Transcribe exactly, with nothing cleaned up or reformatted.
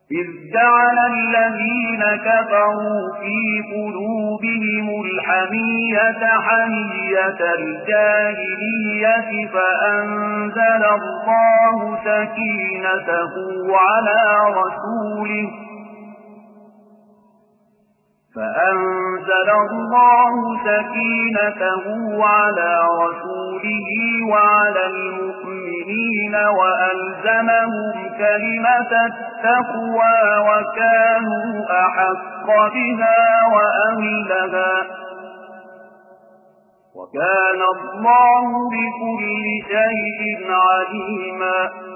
إذ جعل الذين كفروا في قلوبهم الحمية حمية الجاهلية فأنزل الله سكينته على رسوله فأنزل الله سكينته على رسوله وعلى المؤمنين وألزمهم كلمة التقوى وكانوا أحق بها وأهلها وكان الله بكل شيء عليما.